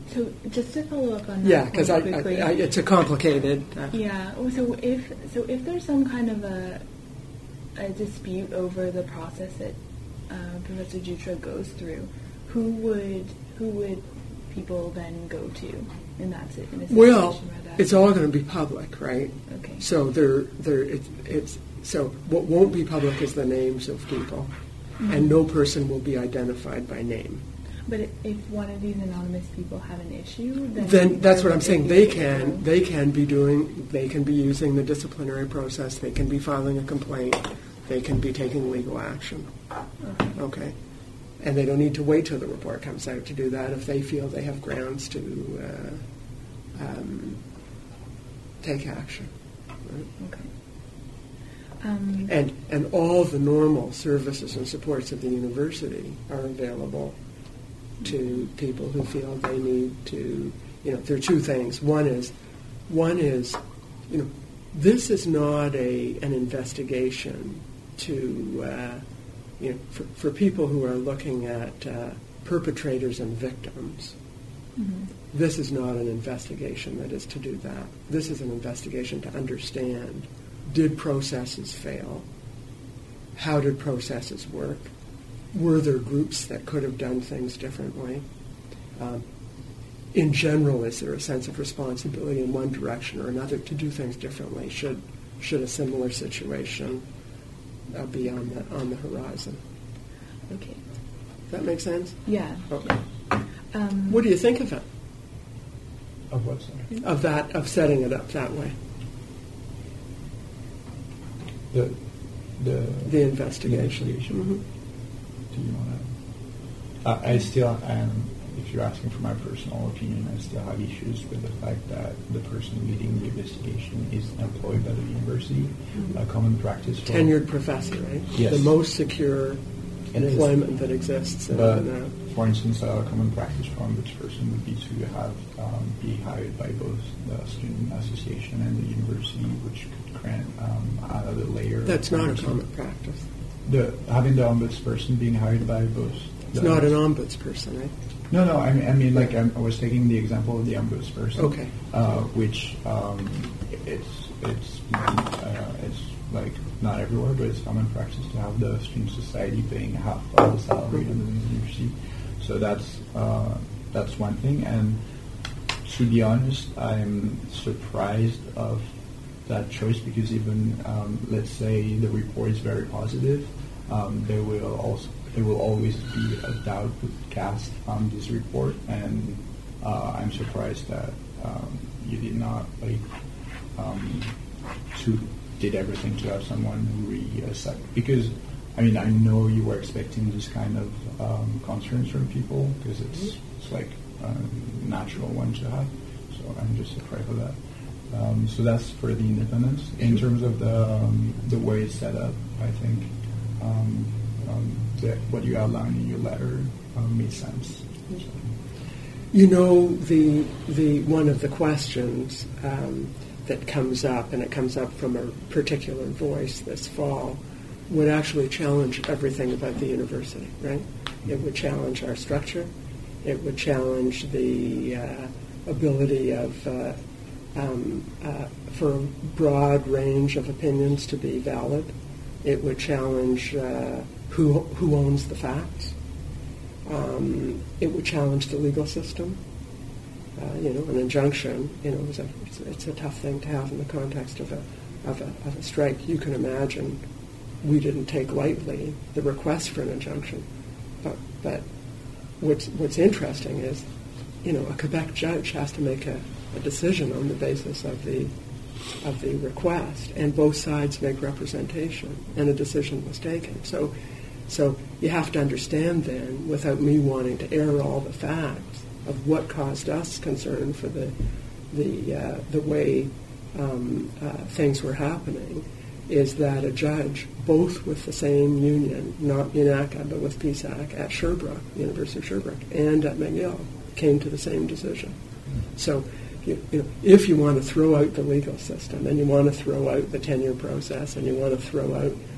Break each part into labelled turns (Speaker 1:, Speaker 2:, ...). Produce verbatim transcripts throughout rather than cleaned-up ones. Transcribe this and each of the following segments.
Speaker 1: So just to follow up on that,
Speaker 2: yeah, because I,
Speaker 1: quickly,
Speaker 2: I, I, it's a complicated. Uh,
Speaker 1: yeah. So if so, if there's some kind of a a dispute over the process that uh, Professor Jutra goes through, who would who would people then go to in that si- in a situation
Speaker 2: well,
Speaker 1: where that
Speaker 2: it's all going to be public, right?
Speaker 1: Okay.
Speaker 2: So there, there, it's, it's so what won't be public is the names of people, mm-hmm. and no person will be identified by name.
Speaker 1: But if one of these anonymous people have an issue, then,
Speaker 2: then that's what I'm saying. They
Speaker 1: able-
Speaker 2: can they can be doing they can be using the disciplinary process. They can be filing a complaint. They can be taking legal action.
Speaker 1: Okay.
Speaker 2: Okay, and they don't need to wait till the report comes out to do that if they feel they have grounds to uh, um, take action. Right?
Speaker 1: Okay. Um,
Speaker 2: And and all the normal services and supports of the university are available to people who feel they need to, you know, there are two things. One is, one is, you know, this is not a an investigation to, uh, you know, for, for people who are looking at uh, perpetrators and victims.
Speaker 1: mm-hmm.
Speaker 2: This is not an investigation that is to do that. This is an investigation to understand, did processes fail? How did processes work? Were there groups that could have done things differently? Um, in general, is there a sense of responsibility in one direction or another to do things differently? Should should a similar situation uh, be on the on the horizon?
Speaker 1: Okay.
Speaker 2: Does that make sense?
Speaker 1: Yeah.
Speaker 2: Okay.
Speaker 1: Um,
Speaker 2: What do you think of it?
Speaker 3: Of what, sorry?
Speaker 2: Of that, of setting it up that way,
Speaker 3: The the
Speaker 2: the investigation.
Speaker 3: investigation.
Speaker 2: Mm-hmm.
Speaker 3: Do you want to? Uh, I still, um, if you're asking for my personal opinion, I still have issues with the fact that the person leading the investigation is employed by the university,
Speaker 2: Mm-hmm.
Speaker 3: a common practice. For
Speaker 2: Tenured professor, right?
Speaker 3: Yes.
Speaker 2: The most secure
Speaker 3: It is.
Speaker 2: employment that exists. In,
Speaker 3: But,
Speaker 2: uh,
Speaker 3: for instance, a common practice for ombudsperson would be to have um, be hired by both the student association and the university, which could grant um, another layer.
Speaker 2: that's
Speaker 3: of
Speaker 2: not a
Speaker 3: privacy.
Speaker 2: common practice.
Speaker 3: The having the ombudsperson being hired by both.
Speaker 2: It's
Speaker 3: the-
Speaker 2: not an ombudsperson, right?
Speaker 3: No, no. I mean, I mean, like I'm, I was taking the example of the ombudsperson.
Speaker 2: Okay.
Speaker 3: Uh, which um, it's it's uh, it's like not everywhere, but it's common practice to have the student society paying half of the salary of the university. So that's uh, that's one thing. And to be honest, I'm surprised of that choice because even um, let's say the report is very positive, um, there will also there will always be a doubt cast on this report, and uh, I'm surprised that um, you did not like um, to did everything to have someone reassess because I mean I know you were expecting this kind of um, concerns from people because it's it's like a natural one to have, so I'm just surprised of that. Um, so that's for the independence. In terms of the um, the way it's set up, I think um, um, that what you outlined in your letter um, made sense. So.
Speaker 2: You know, the the one of the questions um, that comes up, and it comes up from a particular voice this fall, would actually challenge everything about the university, right? It would challenge our structure. It would challenge the uh, ability of uh, Um, uh, for a broad range of opinions to be valid. It would challenge uh, who who owns the facts. Um, it would challenge the legal system. Uh, you know, an injunction. You know, is a, it's, it's a tough thing to have in the context of a of a of a strike. You can imagine we didn't take lightly the request for an injunction, but but what's what's interesting is, you know, a Quebec judge has to make a a decision on the basis of the of the request, and both sides make representation, and a decision was taken. So, so you have to understand then, without me wanting to air all the facts of what caused us concern for the the uh, the way um, uh, things were happening, is that a judge, both with the same union, not UNACA but with P S A C at Sherbrooke, University of Sherbrooke, and at McGill, came to the same decision. So. You, you know, if you want to throw out the legal system and you want to throw out the tenure process and you want to throw out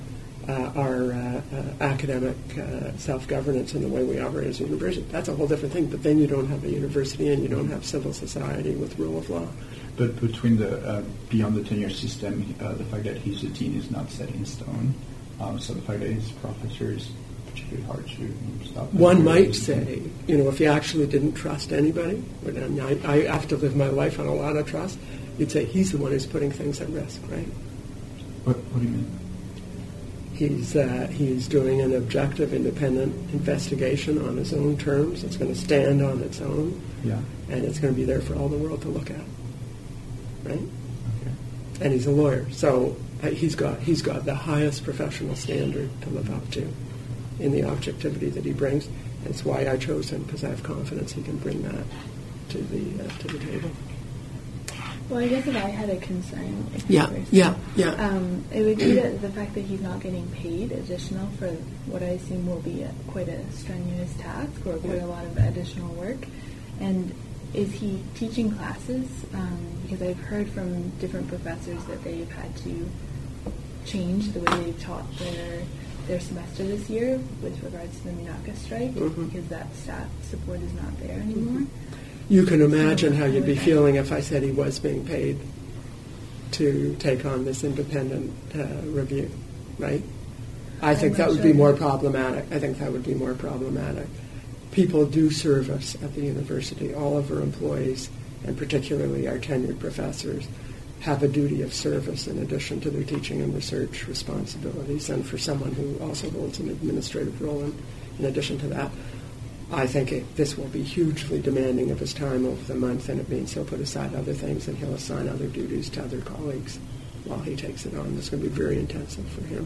Speaker 2: uh, our uh, uh, academic uh, self-governance and the way we operate as a university. That's a whole different thing. But then you don't have a university and you don't have civil society with rule of law.
Speaker 3: But between the uh, beyond the tenure system, uh, the fact that he's a dean is not set in stone. Um, so the fact that he's a professor is particularly hard to stop.
Speaker 2: One might say, you know, if you actually didn't trust anybody, and I, I have to live my life on a lot of trust, you'd say he's the one who's putting things at risk, right?
Speaker 3: What, what do you mean?
Speaker 2: He's uh, he's doing an objective, independent investigation on his own terms. It's going to stand on its own,
Speaker 3: Yeah.
Speaker 2: and it's going to be there for all the world to look at, right?
Speaker 3: Okay.
Speaker 2: And he's a lawyer, so uh, he's got he's got the highest professional standard to live up to in the objectivity that he brings. That's why I chose him, because I have confidence he can bring that to the uh, to the table.
Speaker 1: Well, I guess if I had a concern, if
Speaker 2: Yeah,
Speaker 1: person,
Speaker 2: yeah, yeah.
Speaker 1: Um, it would be the, the fact that he's not getting paid additional for what I assume will be a, quite a strenuous task or quite
Speaker 2: Yeah.
Speaker 1: a lot of additional work. And is he teaching classes? Um, because I've heard from different professors that they've had to change the way they've taught their their semester this year with regards to the Minaka strike,
Speaker 2: Mhm.
Speaker 1: because that staff support is not there anymore.
Speaker 2: You can imagine how you'd be
Speaker 1: Okay.
Speaker 2: feeling if I said he was being paid to take on this independent uh, review, right? I think
Speaker 1: I'm
Speaker 2: that
Speaker 1: not
Speaker 2: would be
Speaker 1: sure.
Speaker 2: more problematic. I think that would be more problematic. People do service at the university. All of our employees, and particularly our tenured professors, have a duty of service in addition to their teaching and research responsibilities. And for someone who also holds an administrative role in, in addition to that, I think it, this will be hugely demanding of his time over the month, and it means he'll put aside other things and he'll assign other duties to other colleagues while he takes it on. It's going to be very intensive for him.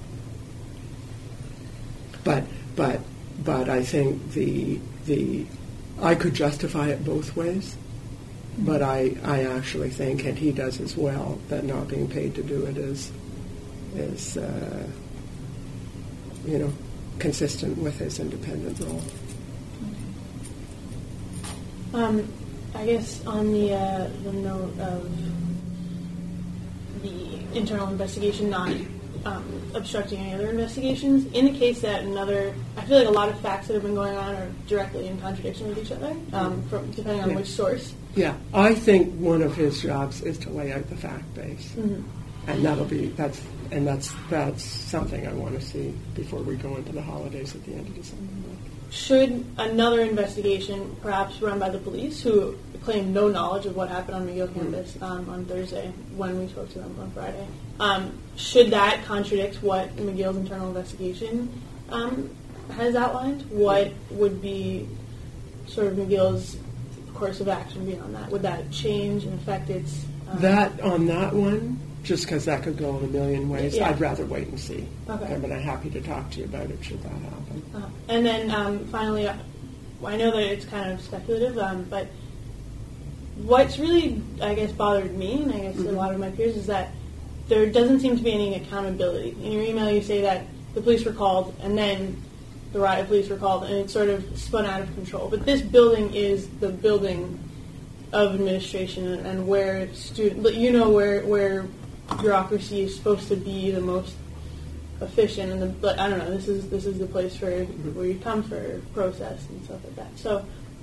Speaker 2: But but but I think the the I could justify it both ways, but I I actually think, and he does as well, that not being paid to do it is is uh, you know consistent with his independent role.
Speaker 4: Um, I guess on the uh, the note of the internal investigation not um, obstructing any other investigations, in the case that another, I feel like a lot of facts that have been going on are directly in contradiction with each other, um, from, depending on
Speaker 2: Yeah.
Speaker 4: which source.
Speaker 2: Yeah, I think one of his jobs is to lay out the fact base,
Speaker 4: Mhm.
Speaker 2: and that'll be that's and that's that's something I want to see before we go into the holidays at the end of December.
Speaker 4: Should another investigation, perhaps run by the police, who claim no knowledge of what happened on McGill campus um, on Thursday when we spoke to them on Friday, um, should that contradict what McGill's internal investigation um, has outlined? What would be sort of McGill's course of action beyond that? Would that change and affect its... Um,
Speaker 2: That on that one, just because that could go in a million ways,
Speaker 4: Yeah.
Speaker 2: I'd rather wait and see.
Speaker 4: Okay.
Speaker 2: I'm happy to talk to you about it should that happen.
Speaker 4: Uh, and then um, finally, uh, I know that it's kind of speculative, um, but what's really, I guess, bothered me, and I guess
Speaker 2: Mm-hmm.
Speaker 4: a lot of my peers, is that there doesn't seem to be any accountability. In your email, you say that the police were called, and then the riot police were called, and it sort of spun out of control. But this building is the building of administration, and, and where student, you know, where where bureaucracy is supposed to be the most efficient, and the, but I don't know. This is this is the place for where you come for process and stuff like that. So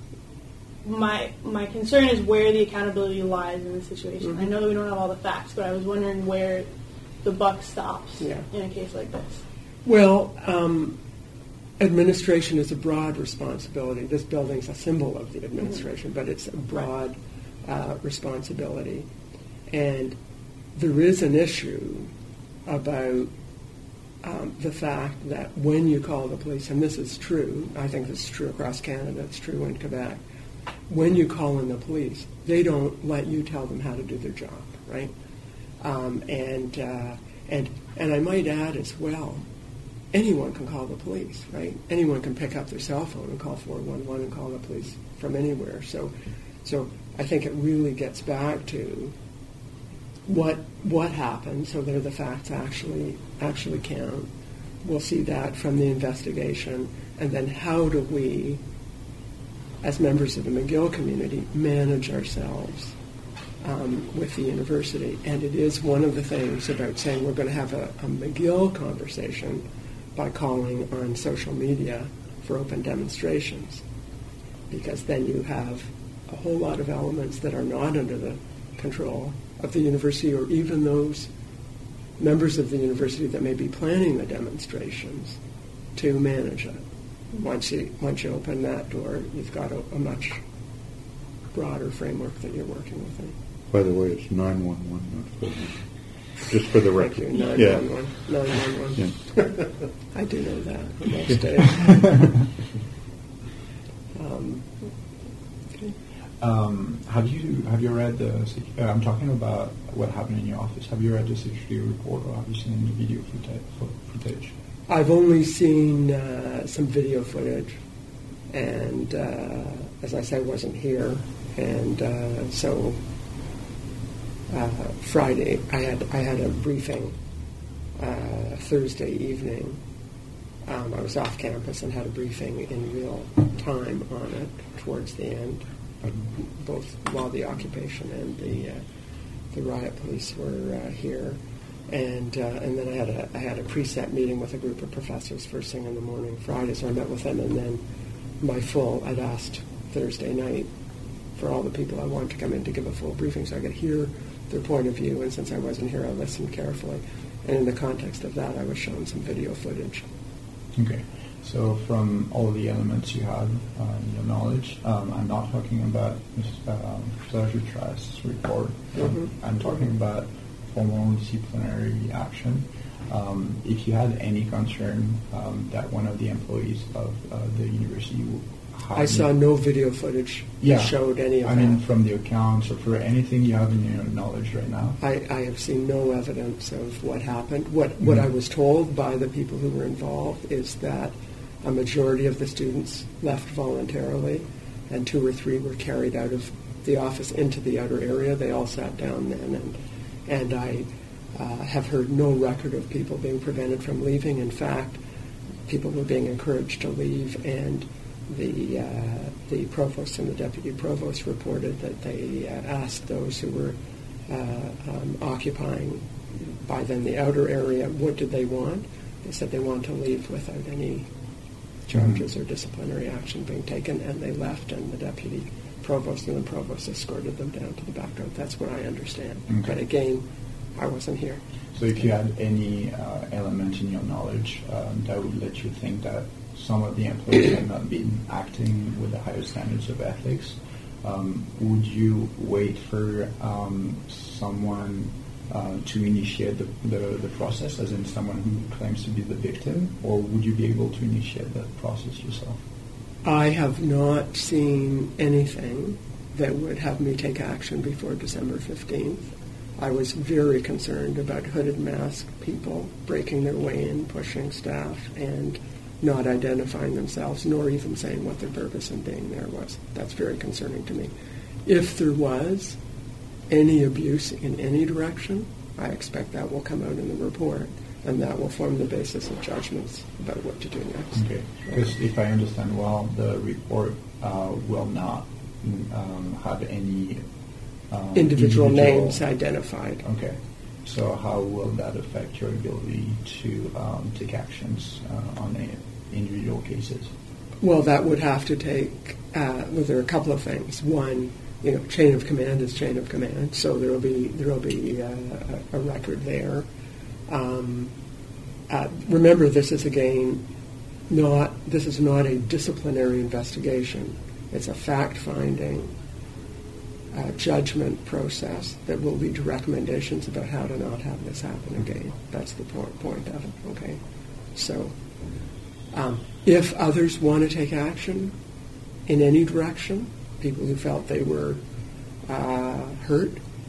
Speaker 4: my my concern is where the accountability lies in this situation.
Speaker 2: Mm-hmm.
Speaker 4: I know that we don't have all the facts, but I was wondering where the buck stops
Speaker 2: Yeah.
Speaker 4: in a case like this.
Speaker 2: Well, um, administration is a broad responsibility. This building's a symbol of the administration, but it's a broad uh, responsibility. And there is an issue about um, the fact that when you call the police, and this is true, I think this is true across Canada, it's true in Quebec, when you call in the police, they don't let you tell them how to do their job, right? Um, and uh, and and I might add as well, anyone can call the police, right? Anyone can pick up their cell phone and call four one one and call the police from anywhere. So, so I think it really gets back to what what happened, so that the facts actually actually count. We'll see that from the investigation, and then how do we, as members of the McGill community, manage ourselves um, with the university. And it is one of the things about saying we're going to have a, a McGill conversation by calling on social media for open demonstrations, because then you have a whole lot of elements that are not under the control of the university, or even those members of the university that may be planning the demonstrations, to manage it. Once you once you open that door, you've got a, a much broader framework that you're working within.
Speaker 5: By the way, it's nine one one, not four one. Just for the
Speaker 2: Thank
Speaker 5: record.
Speaker 2: you. nine one one. nine one one.
Speaker 5: Yeah.
Speaker 2: I do know that on most days. um, okay.
Speaker 3: Um, have you have you read the? sec- Uh, I'm talking about what happened in your office. Have you read the security report, or have you seen any video footage? footage?
Speaker 2: I've only seen uh, some video footage, and uh, as I said, I wasn't here, and uh, so uh, Friday I had I had a briefing uh, Thursday evening. Um, I was off campus and had a briefing in real time on it towards the end, uh, both while the occupation and the uh, the riot police were uh, here. And uh, and then I had a I had a preset meeting with a group of professors first thing in the morning Friday, so I met with them, and then my full I'd asked Thursday night for all the people I wanted to come in to give a full briefing so I could hear their point of view, and since I wasn't here I listened carefully, and in the context of that I was shown some video footage.
Speaker 3: Okay, so from all the elements you have uh, in your knowledge, um, I'm not talking about um, Serge Trust's report. Um,
Speaker 2: Mhm.
Speaker 3: I'm talking about formal disciplinary action. Um, if you had any concern um, that one of the employees of uh, the university would have...
Speaker 2: I saw no video footage
Speaker 3: Yeah.
Speaker 2: that showed any of
Speaker 3: I
Speaker 2: that.
Speaker 3: mean, from the accounts or for anything you have in your knowledge right now?
Speaker 2: I, I have seen no evidence of what happened. What what
Speaker 3: Mhm.
Speaker 2: I was told by the people who were involved is that a majority of the students left voluntarily, and two or three were carried out of the office into the outer area. They all sat down then, and and I uh, have heard no record of people being prevented from leaving. In fact, people were being encouraged to leave, and the uh, the provost and the deputy provost reported that they uh, asked those who were uh, um, occupying by then the outer area, what did they want? They said they wanted to leave without any charges
Speaker 3: Mhm.
Speaker 2: or disciplinary action being taken, and they left, and the deputy provost and the provost escorted them down to the back road. That's what I understand.
Speaker 3: Okay.
Speaker 2: But again, I wasn't here.
Speaker 3: So if you had any uh, element in your knowledge um, that would let you think that some of the employees had not been acting with the higher standards of ethics, um, would you wait for um, someone uh, to initiate the, the, the process, as in someone who claims to be the victim, or would you be able to initiate that process yourself?
Speaker 2: I have not seen anything that would have me take action before December fifteenth. I was very concerned about hooded masked people breaking their way in, pushing staff, and not identifying themselves, nor even saying what their purpose in being there was. That's very concerning to me. If there was any abuse in any direction, I expect that will come out in the report, and that will form the basis of judgments about what to do next.
Speaker 3: Okay, because if I understand well, the report uh, will not um, have any um,
Speaker 2: Individual names identified.
Speaker 3: Okay, so how will that affect your ability to um, take actions uh, on the individual cases?
Speaker 2: Well, that would have to take, uh, well, there are a couple of things. One, you know, chain of command is chain of command, so there will be there will be uh, a, a record there. Um, uh, remember, this is again not this is not a disciplinary investigation. It's a fact-finding uh, judgment process that will lead to recommendations about how to not have this happen again. That's the point point of it. Okay, so um, if others want to take action in any direction, people who felt they were uh, hurt,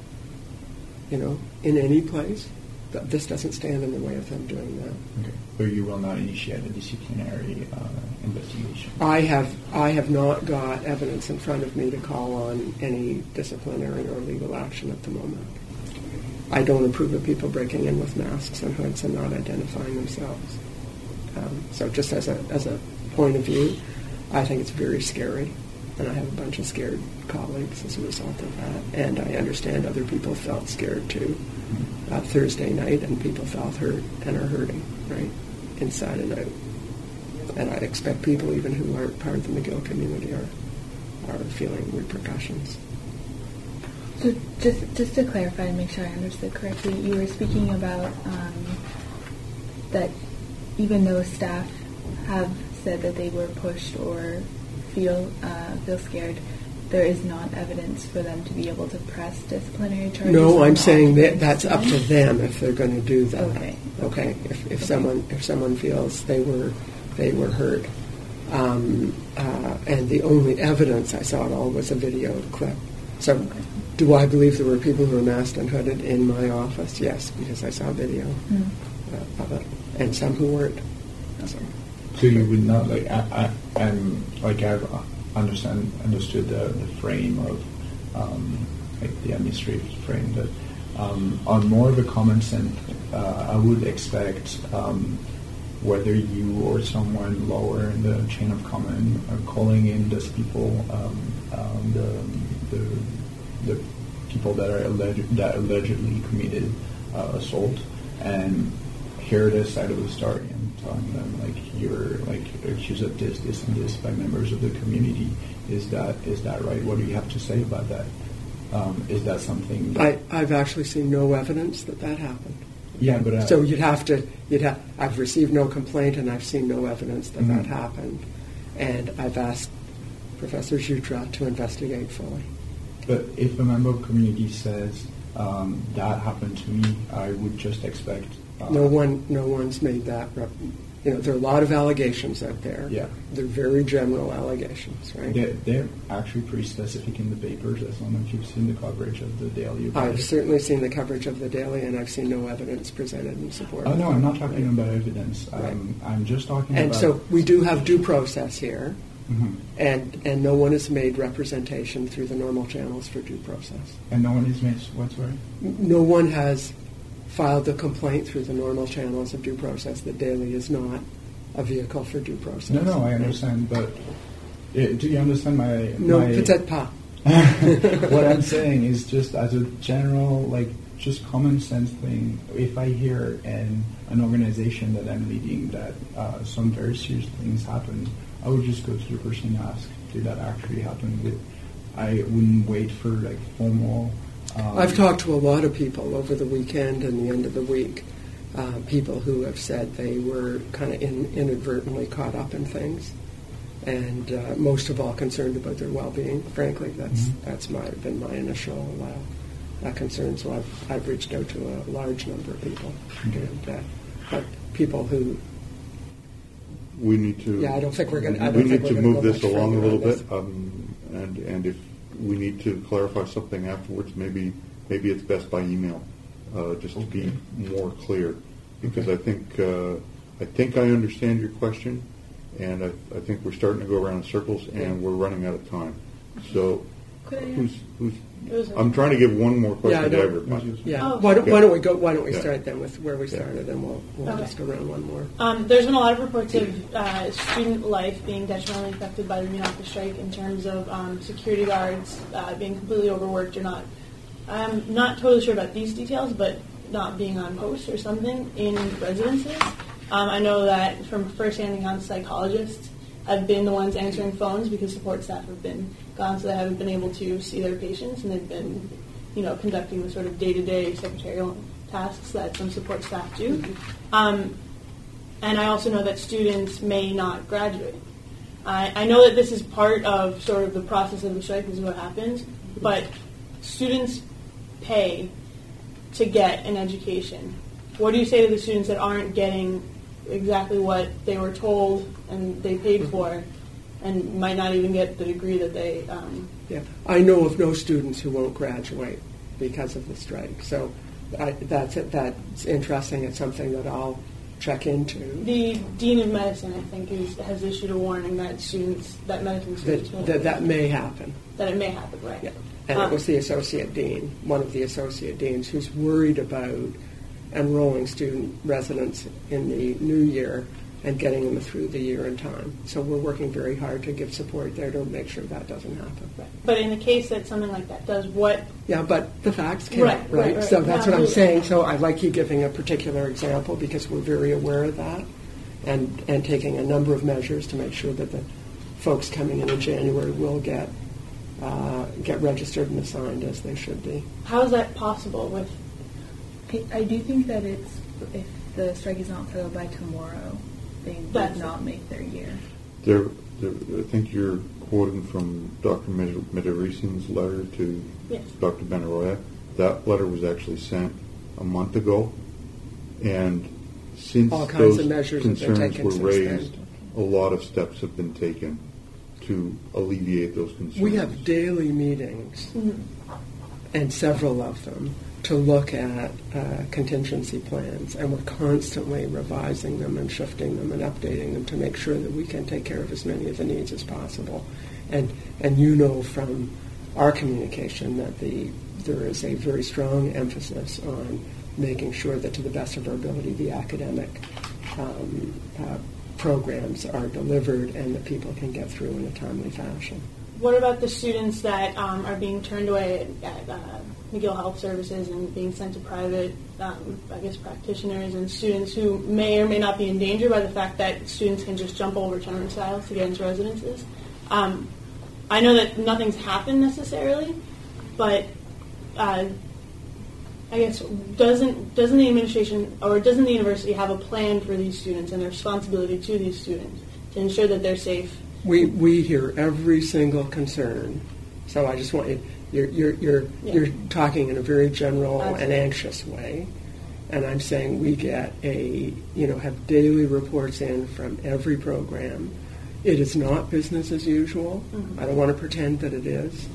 Speaker 2: you know, in any place, th- this doesn't stand in the way of them doing that.
Speaker 3: Okay, but you will not initiate a disciplinary uh, investigation.
Speaker 2: I have I have not got evidence in front of me to call on any disciplinary or legal action at the moment. I don't approve of people breaking in with masks and hoods and not identifying themselves. Um, so just as a as a point of view, I think it's very scary. and I have a bunch of scared colleagues as a result of that. And I understand other people felt scared too uh, Thursday night, and people felt hurt and are hurting, right, inside and out. And I expect people even who aren't part of the McGill community are are feeling repercussions.
Speaker 1: So just just to clarify and make sure I understood correctly, you were speaking about um, that even though staff have said that they were pushed or feel uh, feel scared, there is not evidence for them to be able to press disciplinary charges.
Speaker 2: No,
Speaker 1: on
Speaker 2: I'm
Speaker 1: the
Speaker 2: saying that
Speaker 1: occupants.
Speaker 2: that's up to them if they're going to do that.
Speaker 1: Okay.
Speaker 2: Okay. If, if someone if someone feels they were they were hurt, um, uh, and the only evidence I saw at all was a video clip. So,
Speaker 1: Okay.
Speaker 2: do I believe there were people who were masked and hooded in my office? Yes, because I saw video
Speaker 1: Mm.
Speaker 2: uh, of it, and some who weren't. So,
Speaker 3: So you would not like I, I I'm like I've understand understood the, the frame of um, like the administrative frame that um, on more of a common sense uh, I would expect um, whether you or someone lower in the chain of command are calling in those people um, um, the, the the people that are alleged that allegedly committed uh, assault and hear this side of the story and telling them like you're like accused of this, this, and this by members of the community. Is that is that right? What do you have to say about that? Um, is that something?
Speaker 2: I, I've actually seen no evidence that that happened.
Speaker 3: Yeah, but uh,
Speaker 2: So you'd have to, you'd have, I've received no complaint and I've seen no evidence that
Speaker 3: Mhm.
Speaker 2: that happened. And I've asked Professor Jutra to investigate fully.
Speaker 3: But if a member of the community says um, that happened to me, I would just expect. Uh,
Speaker 2: No one, no one's made that, rep- you know, there are a lot of allegations out there.
Speaker 3: Yeah.
Speaker 2: They're very general allegations, right?
Speaker 3: They're, they're actually pretty specific in the papers, as long as you've seen the coverage of the Daily. about
Speaker 2: I've
Speaker 3: it.
Speaker 2: certainly seen the coverage of the Daily, and I've seen no evidence presented in support
Speaker 3: Oh
Speaker 2: of
Speaker 3: no,
Speaker 2: it.
Speaker 3: I'm not talking
Speaker 2: Right.
Speaker 3: about evidence. Um,
Speaker 2: Right.
Speaker 3: I'm just talking
Speaker 2: And
Speaker 3: about.
Speaker 2: so we do have due process here,
Speaker 3: Mhm.
Speaker 2: and, and no one has made representation through the normal channels for due process.
Speaker 3: And no one is made whatsoever.
Speaker 2: No one has filed a complaint through the normal channels of due process. The Daily is not a vehicle for due process.
Speaker 3: No, no, I understand, but uh, do you understand my?
Speaker 2: No,
Speaker 3: my
Speaker 2: peut-être pas.
Speaker 3: What I'm saying is just as a general, like, just common sense thing. If I hear in an organization that I'm leading that uh, some very serious things happen, I would just go to the person and ask, did that actually happen? With, I wouldn't wait for like formal. Um,
Speaker 2: I've talked to a lot of people over the weekend and the end of the week, uh, people who have said they were kind of in, inadvertently caught up in things, and uh, most of all concerned about their well-being. Frankly, that's
Speaker 3: Mhm.
Speaker 2: that's my been my initial uh, uh, concern. So I've I've reached out to a large number of people,
Speaker 3: Okay.
Speaker 2: and, uh, but people who
Speaker 5: We need to.
Speaker 2: Yeah, I don't think we're gonna- I don't
Speaker 5: We
Speaker 2: think
Speaker 5: need to
Speaker 2: we're gonna
Speaker 5: move
Speaker 2: go
Speaker 5: this
Speaker 2: much
Speaker 5: along a
Speaker 2: further
Speaker 5: little
Speaker 2: on this.
Speaker 5: bit, um, and and if we need to clarify something afterwards, maybe maybe it's best by email, uh, just to be more clear, because
Speaker 3: Okay.
Speaker 5: I think uh, I think I understand your question, and I, I think we're starting to go around in circles, and we're running out of time. So,
Speaker 1: Could I
Speaker 5: who's who's?
Speaker 4: It was
Speaker 5: I'm trying to give one more question
Speaker 2: I
Speaker 5: to
Speaker 2: don't-
Speaker 5: everybody.
Speaker 2: yeah.
Speaker 4: Oh.
Speaker 2: Why don't, why don't we go? Why don't we
Speaker 5: Yeah.
Speaker 2: start then with where we started, and we'll we'll
Speaker 4: Okay.
Speaker 2: just go around one more.
Speaker 4: Um, there's been a lot of reports of uh, student life being detrimentally affected by the Minocqua strike in terms of um, security guards uh, being completely overworked or not. I'm not totally sure about these details, but not being on post or something in residences. Um, I know that from first-hand accounts, psychologists have been the ones answering phones because support staff have been gone, so they haven't been able to see their patients, and they've been, you know, conducting the sort of day-to-day secretarial tasks that some support staff do. Um, and I also know that students may not graduate. I, I know that this is part of sort of the process of the strike, this is what happens, but students pay to get an education. What do you say to the students that aren't getting exactly what they were told and they paid for, and might not even get the degree that they... Um,
Speaker 2: Yeah, I know of no students who won't graduate because of the strike. So I, that's that's interesting. It's something that I'll check into.
Speaker 4: the dean of medicine, I think, is, has issued a warning that students, that medicine students,
Speaker 2: That
Speaker 4: won't
Speaker 2: that, that may happen.
Speaker 4: that it may happen, right?
Speaker 2: Yeah, and
Speaker 4: Um,
Speaker 2: it was the associate dean, one of the associate deans, who's worried about enrolling student residents in the new year and getting them through the year in time. So we're working very hard to give support there to make sure that doesn't happen.
Speaker 4: But in the case that something like that does, what?
Speaker 2: Yeah, but the facts count,
Speaker 4: Right,
Speaker 2: right?
Speaker 4: right, right.
Speaker 2: So that's what I'm
Speaker 4: Absolutely.
Speaker 2: saying. So I like you giving a particular example because we're very aware of that and, and taking a number of measures to make sure that the folks coming in in January will get uh, get registered and assigned as they should be.
Speaker 4: How is that possible with?
Speaker 1: I, I do think that it's if the strike is not settled by tomorrow, they would
Speaker 4: That's-
Speaker 1: not make their year.
Speaker 5: There, there, I think you're quoting from Doctor Mederisin's letter to
Speaker 4: Yes.
Speaker 5: Doctor Benaroya. That letter was actually sent a month ago, and since
Speaker 2: All kinds
Speaker 5: those
Speaker 2: of measures have been
Speaker 5: concerns
Speaker 2: taken
Speaker 5: were
Speaker 2: since
Speaker 5: raised,
Speaker 2: then.
Speaker 5: a lot of steps have been taken to alleviate those concerns.
Speaker 2: We have daily meetings, and several of them, to look at uh, contingency plans, and we're constantly revising them and shifting them and updating them to make sure that we can take care of as many of the needs as possible. And and you know from our communication that the there is a very strong emphasis on making sure that to the best of our ability the academic um, uh, programs are delivered and that people can get through in a timely fashion.
Speaker 4: What about the students that um, are being turned away at uh, McGill Health Services and being sent to private, um, I guess, practitioners, and students who may or may not be in danger by the fact that students can just jump over turnstiles to get into residences? Um, I know that nothing's happened necessarily, but uh, I guess doesn't doesn't the administration or doesn't the university have a plan for these students and their responsibility to these students to ensure that they're safe?
Speaker 2: We we hear every single concern, so I just want you. You're you're you're,
Speaker 4: Yeah.
Speaker 2: you're talking in a very general and
Speaker 4: Absolutely.
Speaker 2: anxious way, and I'm saying we get a you know have daily reports in from every program. It is not business as usual.
Speaker 4: Mm-hmm.
Speaker 2: I don't want to pretend that it is.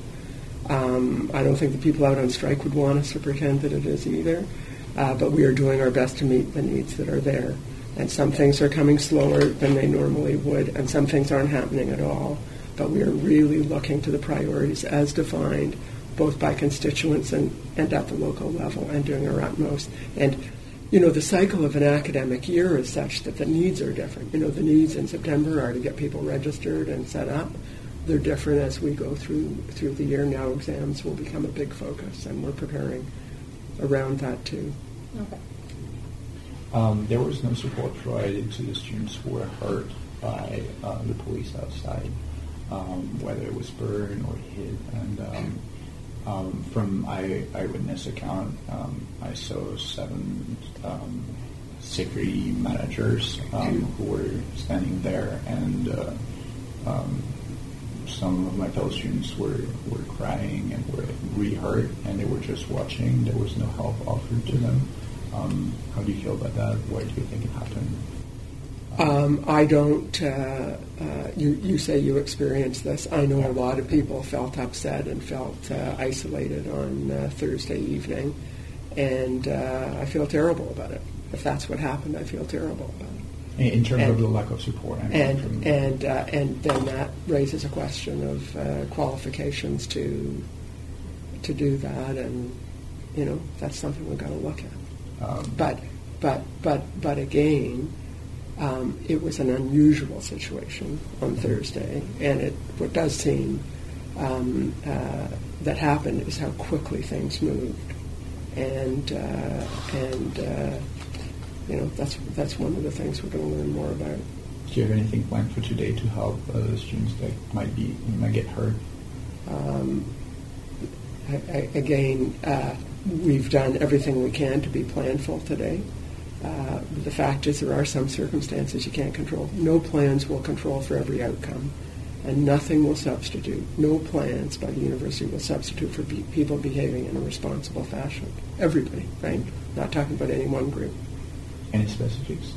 Speaker 2: Um, I don't think the people out on strike would want us to pretend that it is either. Uh, but we are doing our best to meet the needs that are there. And some things are coming slower than they normally would, and some things aren't happening at all. But we are really looking to the priorities as defined, both by constituents and, and at the local level, and doing our utmost. And, you know, the cycle of an academic year is such that the needs are different. You know, the needs in September are to get people registered and set up. They're different as we go through through the year. Now exams will become a big focus, and we're preparing around that too.
Speaker 4: Okay.
Speaker 3: Um, there was no support provided to the students who were hurt by uh, the police outside, um, whether it was burned or hit. And um, um, from eye, eyewitness account, um, I saw seven um, security managers um, who were standing there, and uh, um, some of my fellow students were, were crying and were really hurt, and they were just watching. There was no help offered to them. Um, how do you feel about that? Why do you think it happened?
Speaker 2: Um, I don't. Uh, uh, you you say you experienced this. I know a lot of people felt upset and felt uh, isolated on uh, Thursday evening, and uh, I feel terrible about it. If that's what happened, I feel terrible about it.
Speaker 3: In, in terms
Speaker 2: And-
Speaker 3: of the lack of support, I mean,
Speaker 2: And
Speaker 3: from,
Speaker 2: and uh, and then that raises a question of uh, qualifications to to do that, and you know that's something we've got to look at.
Speaker 3: um,
Speaker 2: But but but but again, um, it was an unusual situation on Thursday, and it what does seem um, uh, that happened is how quickly things moved, and uh, and. Uh, You know, that's that's one of the things we're going to learn more about.
Speaker 3: do you have anything planned for today to help uh, the students that might be might get hurt?
Speaker 2: Um, I, I, again, uh, we've done everything we can to be planful today. Uh, the fact is there are some circumstances you can't control. No plans will control for every outcome, and nothing will substitute. No plans by the university will substitute for be- people behaving in a responsible fashion. Everybody, right? Not talking about any one group.
Speaker 3: Any specifics?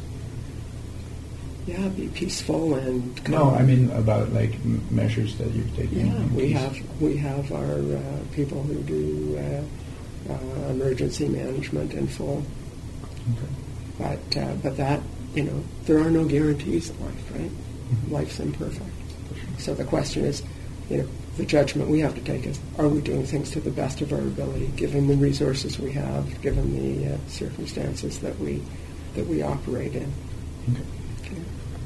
Speaker 2: Yeah, be peaceful and
Speaker 3: No,
Speaker 2: calm.
Speaker 3: I mean about like m- measures that you've taken.
Speaker 2: Yeah,
Speaker 3: in
Speaker 2: we
Speaker 3: case-
Speaker 2: have we have our uh, people who do uh, uh, emergency management in full,
Speaker 3: Okay.
Speaker 2: but uh, but that you know there are no guarantees in life, right?
Speaker 3: Mhm.
Speaker 2: Life's imperfect.
Speaker 3: For sure.
Speaker 2: So the question is, you know, the judgment we have to take is: are we doing things to the best of our ability, given the resources we have, given the uh, circumstances that we that we operate in?
Speaker 3: Okay.
Speaker 2: Okay.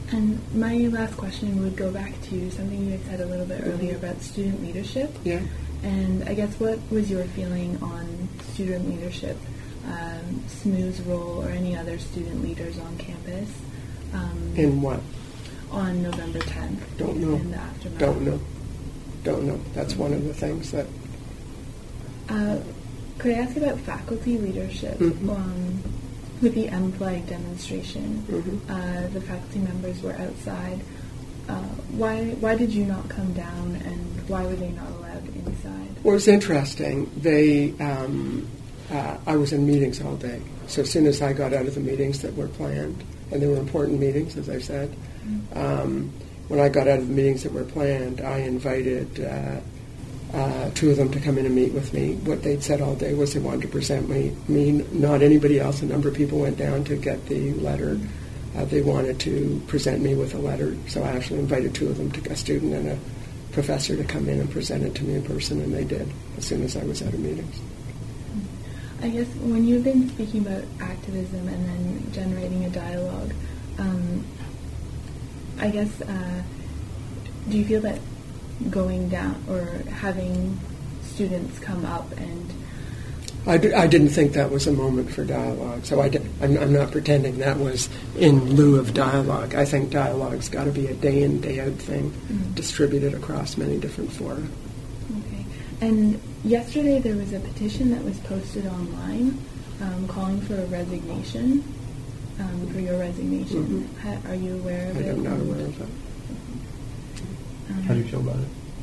Speaker 1: And my last question would go back to something you had said a little bit earlier about student leadership.
Speaker 2: Yeah.
Speaker 1: And I guess what was your feeling on student leadership, um, S M U's role, or any other student leaders on campus? Um,
Speaker 2: In what?
Speaker 1: On November tenth.
Speaker 2: Don't know.
Speaker 1: In the aftermath.
Speaker 2: Don't know. Don't know. That's one of the things that...
Speaker 1: Uh, could I ask about faculty leadership?
Speaker 2: Mhm.
Speaker 1: Um, with the M Flag demonstration,
Speaker 2: Mhm.
Speaker 1: uh, the faculty members were outside. Uh, why why did you not come down, and why were they not allowed inside?
Speaker 2: Well, it was interesting. They, um, uh, I was in meetings all day. So as soon as I got out of the meetings that were planned, and they were important meetings, as I said,
Speaker 1: Mm-hmm.
Speaker 2: um, when I got out of the meetings that were planned, I invited uh, uh, two of them to come in and meet with me. What they'd said all day was they wanted to present me, me, not anybody else. A number of people went down to get the letter. Uh, they wanted to present me with a letter, so I actually invited two of them, to, a student and a professor, to come in and present it to me in person, and they did as soon as I was out of meetings.
Speaker 1: I guess when you've been speaking about activism and then generating a dialogue, um, I guess, uh, do you feel that going down or having students come up and...
Speaker 2: I, d- I didn't think that was a moment for dialogue, so I di- I'm, I'm not pretending that was in lieu of dialogue. I think dialogue's got to be a day-in, day-out thing,
Speaker 1: Mm-hmm.
Speaker 2: distributed across many different fora.
Speaker 1: Okay. And yesterday there was a petition that was posted online um, calling for a resignation, um, for your resignation.
Speaker 2: Mhm.
Speaker 1: Ha- are you aware of
Speaker 2: I
Speaker 1: it?
Speaker 2: am not aware of that.
Speaker 1: Um,
Speaker 3: How do you feel about it?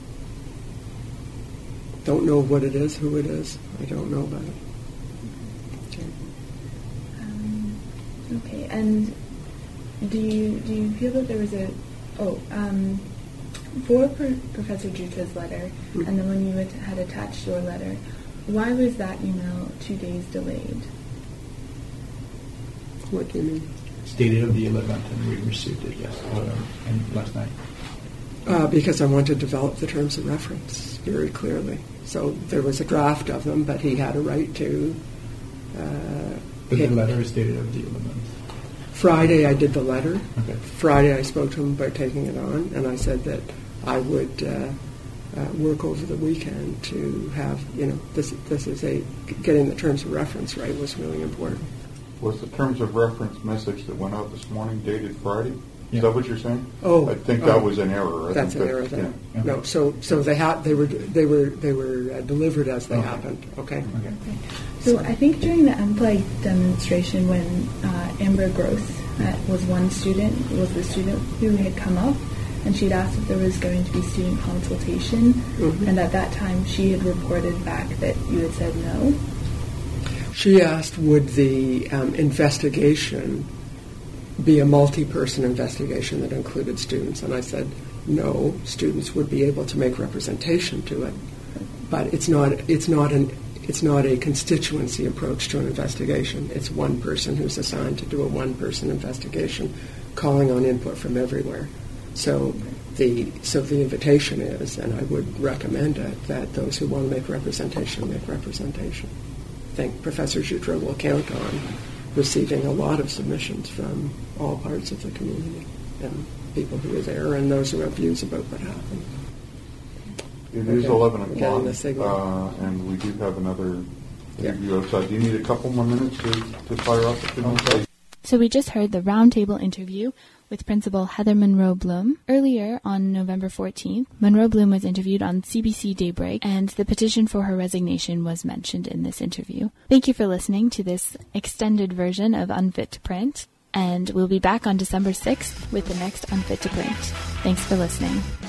Speaker 2: Don't know what it is, who it is. I don't know about it.
Speaker 1: Um, okay, and do you do you feel that there was a oh um, for Pro- Professor Jutra's letter,
Speaker 2: Mhm.
Speaker 1: and then when you had, had attached your letter, why was that email two days delayed?
Speaker 2: What do you mean?
Speaker 3: It's dated of the eleventh, and we received it yes, uh, and last night.
Speaker 2: Uh, because I want to develop the terms of reference very clearly. So there was a draft of them, but he had a right to... Uh,
Speaker 3: But
Speaker 2: hit-
Speaker 3: the letter is dated of the eleventh.
Speaker 2: Friday I did the letter.
Speaker 3: Okay.
Speaker 2: Friday I spoke to him about taking it on, and I said that I would uh, uh, work over the weekend to have, you know, this this is a, getting the terms of reference right was really important.
Speaker 5: Was the terms of reference message that went out this morning dated Friday?
Speaker 3: Yeah.
Speaker 5: Is that what you're saying?
Speaker 2: Oh,
Speaker 5: I think
Speaker 2: oh.
Speaker 5: that was an error. I
Speaker 2: That's
Speaker 5: think
Speaker 2: an
Speaker 5: that-
Speaker 2: error then.
Speaker 5: yeah.
Speaker 2: No, so so they had they were they were they were uh, delivered as they
Speaker 3: Okay.
Speaker 2: happened. Okay.
Speaker 3: Okay.
Speaker 1: Okay. So I think during the M Flag demonstration, when uh, Amber Gross uh, was one student, was the student who had come up, and she'd asked if there was going to be student consultation,
Speaker 2: Mhm.
Speaker 1: and at that time she had reported back that you had said no.
Speaker 2: She asked, would the um, investigation be a multi-person investigation that included students? And I said, no, students would be able to make representation to it, but it's not. It's not an. It's not a constituency approach to an investigation. It's one person who's assigned to do a one-person investigation, calling on input from everywhere. So the so the invitation is, and I would recommend it, that those who want to make representation make representation. I think Professor Jutra will count on receiving a lot of submissions from all parts of the community and people who are there and those who have views about what happened.
Speaker 5: It is
Speaker 2: Okay.
Speaker 5: eleven
Speaker 2: I'm getting the
Speaker 5: o'clock,
Speaker 2: signal.
Speaker 5: uh, and we do have another
Speaker 2: Yeah.
Speaker 5: interview outside. Do you need a couple more minutes to, to fire up the okay.
Speaker 6: So we just heard the roundtable interview with Principal Heather Monroe Bloom. Earlier, on November fourteenth, Monroe Bloom was interviewed on C B C Daybreak, and the petition for her resignation was mentioned in this interview. Thank you for listening to this extended version of Unfit to Print, and we'll be back on December sixth with the next Unfit to Print. Thanks for listening.